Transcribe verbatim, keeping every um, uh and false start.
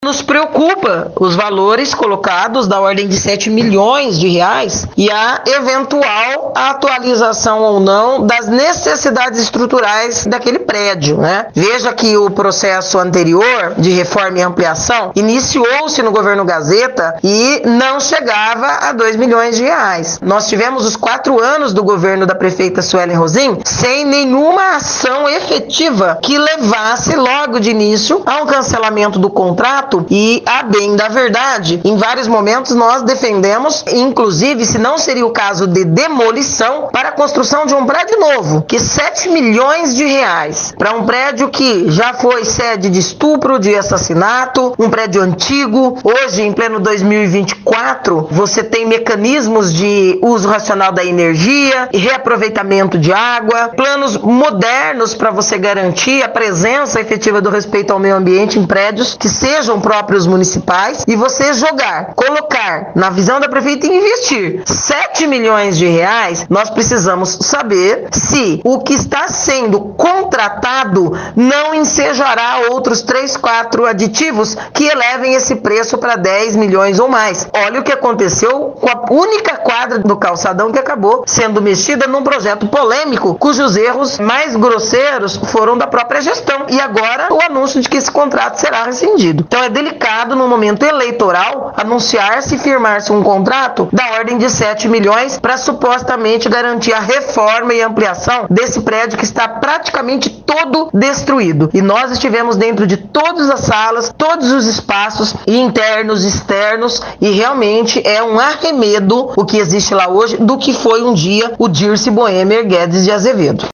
Nos preocupa os valores colocados da ordem de sete milhões de reais e a eventual atualização ou não das necessidades estruturais daquele prédio, né? Veja que o processo anterior de reforma e ampliação iniciou-se no governo Gazeta e não chegava a dois milhões de reais. Nós tivemos os quatro anos do governo da prefeita Suelen Rosim sem nenhuma ação efetiva que levasse logo de início a um cancelamento do contrato. E, a bem da verdade, em vários momentos nós defendemos, inclusive, se não seria o caso de demolição, para a construção de um prédio novo, que sete milhões de reais para um prédio que já foi sede de estupro, de assassinato, um prédio antigo. Hoje, em pleno dois mil e vinte e quatro, você tem mecanismos de uso racional da energia e reaproveitamento de água, planos modernos para você garantir a presença efetiva do respeito ao meio ambiente em prédios que sejam próprios municipais, e você jogar, colocar na visão da prefeita e investir sete milhões de reais, nós precisamos saber se o que está sendo contratado não ensejará outros três, quatro aditivos que elevem esse preço para dez milhões ou mais. Olha o que aconteceu com a única quadra do calçadão que acabou sendo mexida num projeto polêmico, cujos erros mais grosseiros foram da própria gestão, e agora o anúncio de que esse contrato será rescindido. Então é delicado no momento eleitoral anunciar-se e firmar-se um contrato da ordem de sete milhões para supostamente garantir a reforma e ampliação desse prédio que está praticamente todo destruído. E nós estivemos dentro de todas as salas, todos os espaços internos, externos, e realmente é um arremedo o que existe lá hoje do que foi um dia o Dirce Boêmer Guedes de Azevedo.